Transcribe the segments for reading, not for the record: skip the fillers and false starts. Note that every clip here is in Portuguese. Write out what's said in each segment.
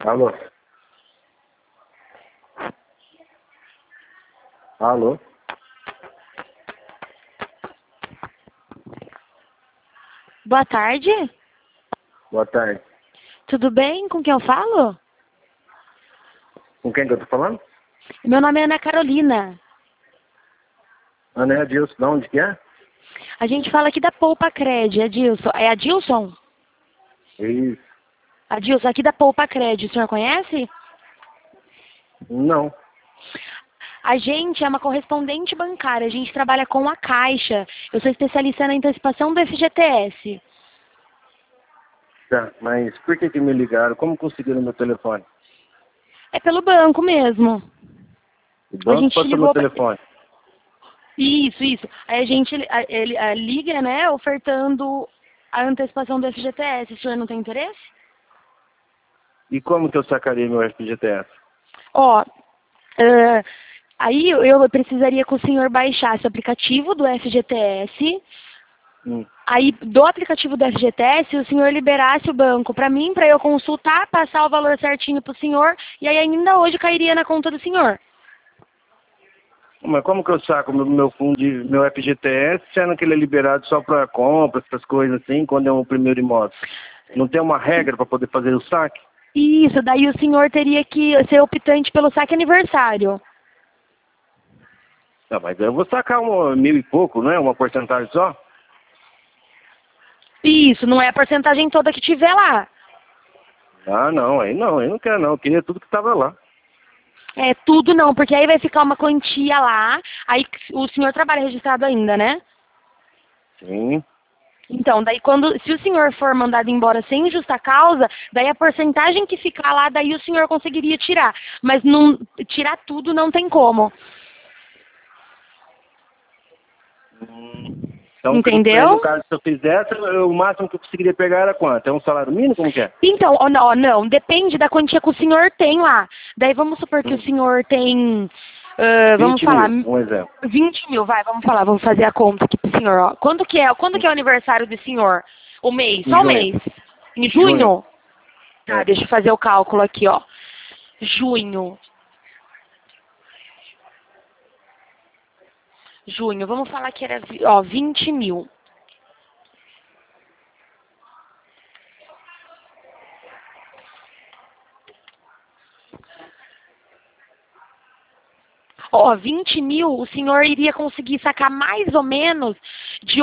Alô? Alô? Boa tarde. Boa tarde. Tudo bem? Com quem eu falo? Com quem que eu tô falando? Meu nome é Ana Carolina. Ana Adilson, de onde que é? A gente fala aqui da Poupa Cred, Adilson. É Adilson? Isso. Adilson, aqui da Poupa Cred. O senhor conhece? Não. A gente é uma correspondente bancária. A gente trabalha com a Caixa. Eu sou especialista na antecipação do FGTS. Tá, mas por que me ligaram? Como conseguiram meu telefone? É pelo banco mesmo. O A banco gente passou meu ligou... telefone. Isso. Aí a gente ele liga, né, ofertando a antecipação do FGTS. O senhor não tem interesse? E como que eu sacaria meu FGTS? Ó, aí eu precisaria que o senhor baixasse o aplicativo do FGTS. Aí, do aplicativo do FGTS, o senhor liberasse o banco para mim, para eu consultar, passar o valor certinho para o senhor, e aí ainda hoje cairia na conta do senhor. Mas como que eu saco meu fundo, meu FGTS, sendo que ele é liberado só para compras, essas coisas assim, quando é um primeiro imóvel? Não tem uma regra para poder fazer o saque? Isso, daí o senhor teria que ser optante pelo saque aniversário. Não, mas eu vou sacar 1.000 e pouco, não é? Uma porcentagem só? Isso, não é a porcentagem toda que tiver lá. Ah, não, aí não quero não. Eu queria tudo que estava lá. É, tudo não, porque aí vai ficar uma quantia lá, aí o senhor trabalha registrado ainda, né? Sim. Então, daí se o senhor for mandado embora sem justa causa, daí a porcentagem que ficar lá, daí o senhor conseguiria tirar. Mas não, tirar tudo não tem como. Então, Entendeu? no caso, se eu fizesse, o máximo que eu conseguiria pegar era quanto? É um salário mínimo? Como que é? Então, não, depende da quantia que o senhor tem lá. Daí vamos supor que o senhor tem, vamos 20 falar, mil, um exemplo. 20 mil, vamos fazer a conta aqui pro senhor, ó. Quando que é o aniversário do senhor? O mês, Em só o junho. mês. Em Junho. junho? Tá, É. deixa eu fazer o cálculo aqui, ó. Junho, vamos falar que era, ó, 20 mil. Ó, 20 mil, o senhor iria conseguir sacar mais ou menos de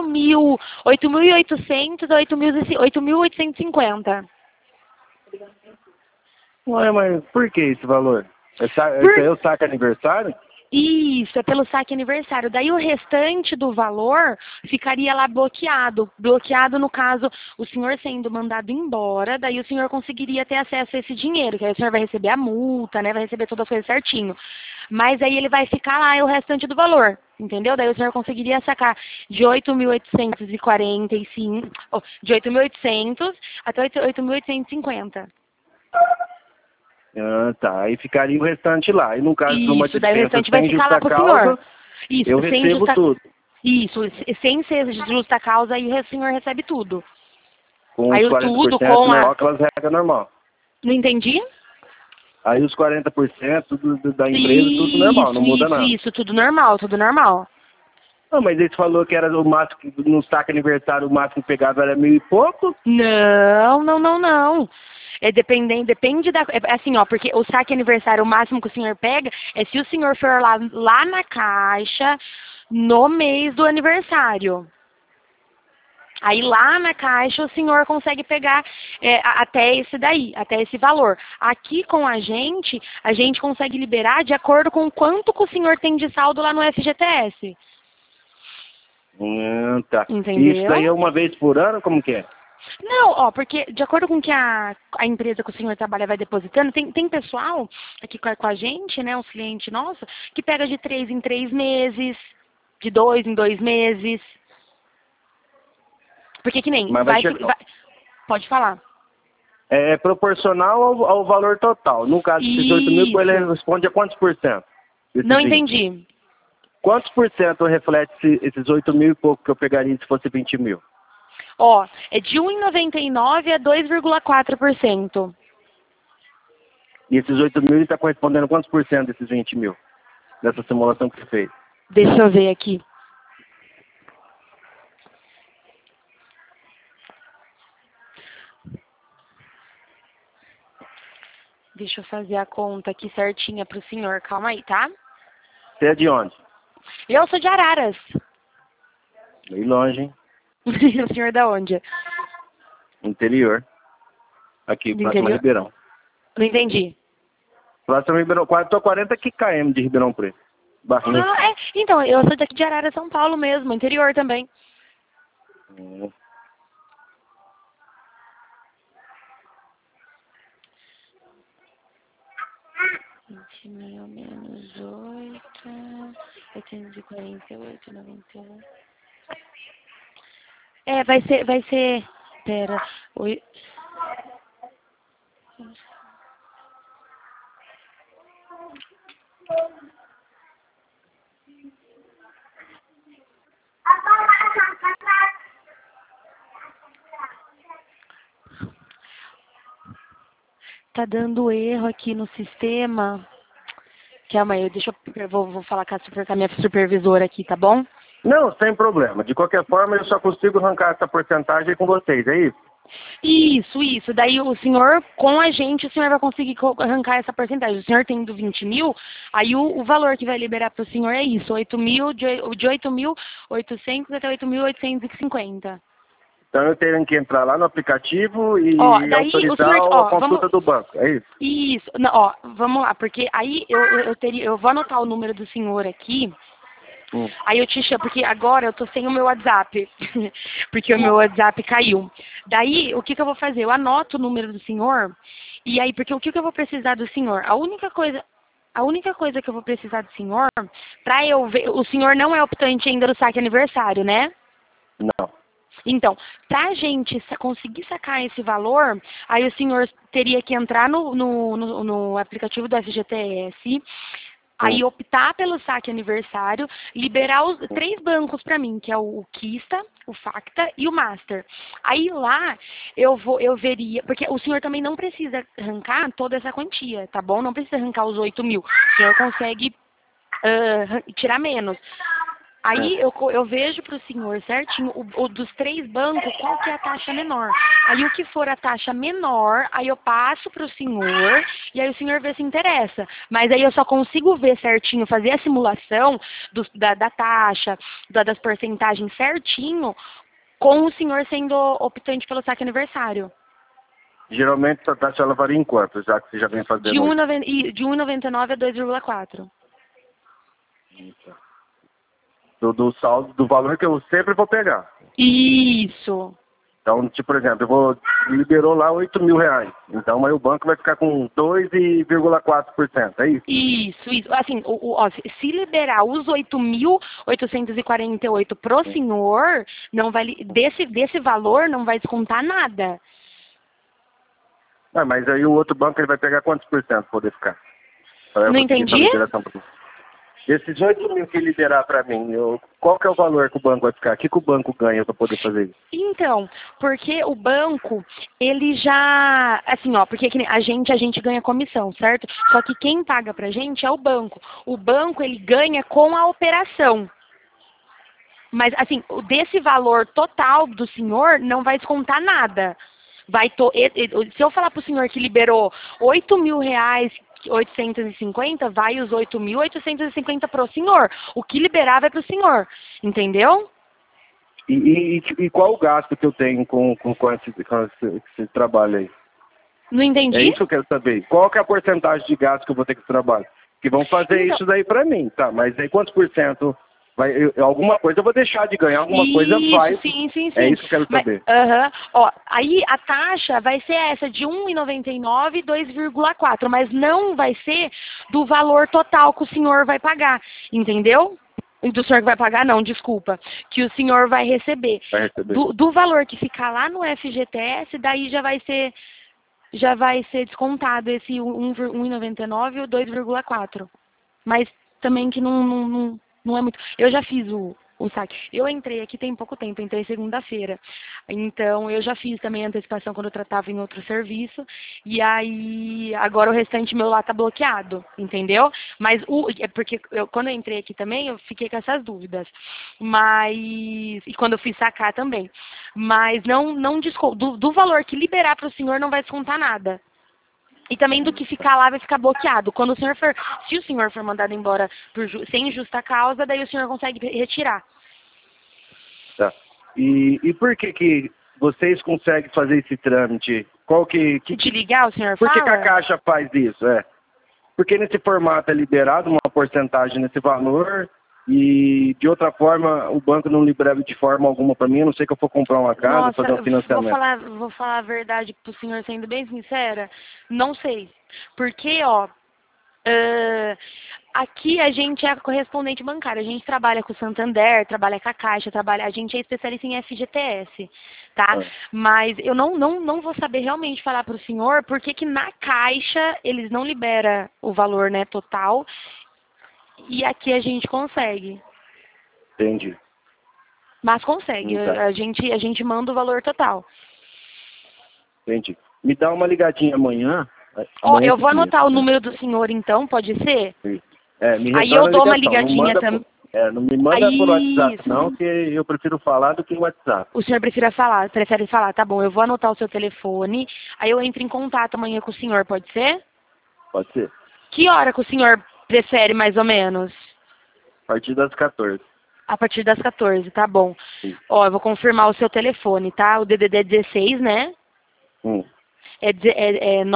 8.800 a 8.850. Ué, mas por que esse valor? Esse aí é o saque aniversário? Isso, é pelo saque aniversário. Daí o restante do valor ficaria lá bloqueado. Bloqueado, no caso, o senhor sendo mandado embora, daí o senhor conseguiria ter acesso a esse dinheiro, que aí o senhor vai receber a multa, né? Vai receber todas as coisas certinho. Mas aí ele vai ficar lá o restante do valor, entendeu? Daí o senhor conseguiria sacar de 8.845, de 8.800 até 8.850. Ah, tá. Aí ficaria o restante lá. E no caso de uma Isso, daí o dispensa restante vai sem ficar lá justa pro senhor. causa, Isso, eu sem recebo justa... tudo. Isso, sem ser justa causa, aí o senhor recebe tudo. Com Aí os o tudo 40% com a... normal, aquelas regras normal. Não entendi? Aí os 40% da empresa, tudo normal, não muda nada. Isso, tudo normal, tudo normal. Não, mas ele falou que era o máximo, no saque aniversário, o máximo que pegava era 1.000 e pouco. Não. Depende da... É assim, ó, porque o saque aniversário, o máximo que o senhor pega, é se o senhor for lá na caixa, no mês do aniversário. Aí lá na caixa o senhor consegue pegar até esse daí, até esse valor. Aqui com a gente consegue liberar de acordo com quanto que o senhor tem de saldo lá no FGTS. Tá. Entendeu? E isso daí é uma vez por ano, como que é? Não, ó, porque de acordo com que a empresa que o senhor trabalha vai depositando, tem pessoal aqui com a gente, né, uns clientes nossos, que pega de 3 em 3 meses, de 2 em 2 meses. Porque que nem, Mas pode falar. é proporcional ao valor total. No caso de 18 mil, ele responde a quantos por cento? Não entendi. Quantos por cento reflete esses 8 mil e pouco que eu pegaria se fosse 20 mil? Ó, é de 1,99 a 2,4%. E esses 8 mil está correspondendo a quantos por cento desses 20 mil? Dessa simulação que você fez? Deixa eu ver aqui. Deixa eu fazer a conta aqui certinha pro senhor. Calma aí, tá? Você é de onde? Eu sou de Araras. Meio longe, hein? O senhor da onde? Interior. Aqui, Do próximo a interior? Ribeirão. Não entendi. Próximo a Ribeirão. Estou 40 km de Ribeirão Preto. Barrinha. Ah, é. Então, eu sou daqui de Araras, São Paulo mesmo, interior também. Hum. Menos 8, 848,91. Vai ser, pera, tá dando erro aqui no sistema. Calma aí, eu vou falar com a minha supervisora aqui, tá bom? Não, sem problema. De qualquer forma, eu só consigo arrancar essa porcentagem com vocês, é isso? Isso. Daí o senhor, com a gente, o senhor vai conseguir arrancar essa porcentagem. O senhor tendo 20 mil, aí o valor que vai liberar para o senhor é isso, 8 mil, de 8.800 até 8.850. Então eu tenho que entrar lá no aplicativo e Daí autorizar o senhor, a consulta do banco, é isso? Isso, não, vamos lá, porque aí eu vou anotar o número do senhor aqui. Aí eu te chamo, porque agora eu tô sem o meu WhatsApp, porque o meu WhatsApp caiu. Daí, o que eu vou fazer? Eu anoto o número do senhor, e aí, porque o que eu vou precisar do senhor? A única coisa que eu vou precisar do senhor, pra eu ver, o senhor não é optante ainda do saque aniversário, né? Não. Então, pra gente conseguir sacar esse valor, aí o senhor teria que entrar no aplicativo do FGTS, aí optar pelo saque aniversário, liberar os 3 bancos para mim, que é o Kista, o Facta e o Master. Aí lá eu veria, porque o senhor também não precisa arrancar toda essa quantia, tá bom? Não precisa arrancar os 8 mil. O senhor consegue tirar menos. Aí eu vejo para o senhor certinho, dos 3 bancos, qual que é a taxa menor. Aí o que for a taxa menor, aí eu passo para o senhor, e aí o senhor vê se interessa. Mas aí eu só consigo ver certinho, fazer a simulação da taxa, das porcentagens certinho, com o senhor sendo optante pelo saque aniversário. Geralmente essa taxa ela varia em quanto, já que você já vem fazendo? De 1,99 a 2,4. Do saldo, do valor que eu sempre vou pegar. Isso. Então, tipo, por exemplo, liberou lá 8 mil reais. Então, aí o banco vai ficar com 2,4%, é isso? Isso. Assim, se liberar os 8.848 pro senhor, não vai, desse valor não vai descontar nada. Mas aí o outro banco ele vai pegar quantos por cento poder ficar? Não entendi? Esses 8 mil que liberar para mim, qual que é o valor que o banco vai ficar? O que o banco ganha para poder fazer isso? Então, porque o banco, ele já, assim, porque a gente ganha comissão, certo? Só que quem paga pra gente é o banco. O banco, ele ganha com a operação. Mas, assim, desse valor total do senhor, não vai descontar nada. Se eu falar pro senhor que liberou 8 mil reais, 850, vai os 8.850 pro senhor. O que liberar vai pro senhor, entendeu? E qual o gasto que eu tenho com esse trabalho aí? Não entendi. É isso que eu quero saber. Qual que é a porcentagem de gasto que eu vou ter com esse trabalho? Que vão fazer isso daí pra mim, tá? Mas aí quantos por cento? Alguma coisa eu vou deixar de ganhar, alguma coisa vai. Sim. É isso que eu quero saber. Aí a taxa vai ser essa de 1,99 e 2,4, mas não vai ser do valor total que o senhor vai pagar, entendeu? Do senhor que vai pagar, não, desculpa. Que o senhor vai receber. Do valor que ficar lá no FGTS, daí já vai ser descontado esse 1,99 e o 2,4. Mas também que não é muito. Eu já fiz O saque. Eu entrei aqui tem pouco tempo, entrei segunda-feira. Então, eu já fiz também antecipação quando eu tratava em outro serviço. E aí, agora o restante meu lá tá bloqueado, entendeu? Mas, é porque quando eu entrei aqui também, eu fiquei com essas dúvidas. Mas, e quando eu fui sacar também. Mas não do valor que liberar para o senhor não vai descontar nada. E também do que ficar lá vai ficar bloqueado. Quando o senhor for, se o senhor for mandado embora sem justa causa, daí o senhor consegue retirar. Tá. E por que vocês conseguem fazer esse trâmite? Qual que De ligar, o senhor por fala? que a Caixa faz isso? Porque nesse formato é liberado uma porcentagem nesse valor e de outra forma o banco não libera de forma alguma para mim, a não sei que eu for comprar uma casa, Nossa, fazer um financiamento. vou falar a verdade pro senhor, sendo bem sincera, não sei. Porque, ó, aqui a gente é a correspondente bancária, a gente trabalha com o Santander, trabalha com a Caixa, a gente é especialista em FGTS, tá? Mas eu não vou saber realmente falar pro senhor porque que na Caixa eles não liberam o valor, né, total, e aqui a gente consegue. Entendi. Mas consegue, Tá. a gente manda o valor total. Entendi. Me dá uma ligadinha amanhã. Ó, Amanhã eu que vou dia, anotar o né? número do senhor então, pode ser? Me Aí eu retorna a dou uma ligação. ligadinha também. Não me manda por WhatsApp Isso. não, que eu prefiro falar do que o WhatsApp. O senhor prefere falar, tá bom, eu vou anotar o seu telefone, aí eu entro em contato amanhã com o senhor, pode ser? Pode ser? Que hora que o senhor prefere, mais ou menos? A partir das 14. A partir das 14, tá bom. Sim. Ó, eu vou confirmar o seu telefone, tá? O DDD é 16, né? É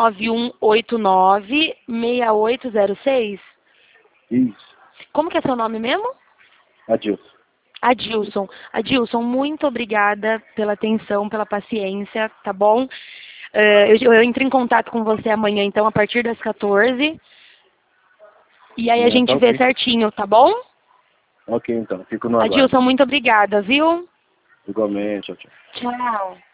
991896806? Isso. Como que é seu nome mesmo? Adilson. Adilson. Adilson, muito obrigada pela atenção, pela paciência, tá bom? Eu entro em contato com você amanhã, então, a partir das 14. E aí a gente vê certinho, tá bom? Ok, então. Fico no aguardo. Adilson, muito obrigada, viu? Igualmente. Tchau. Tchau.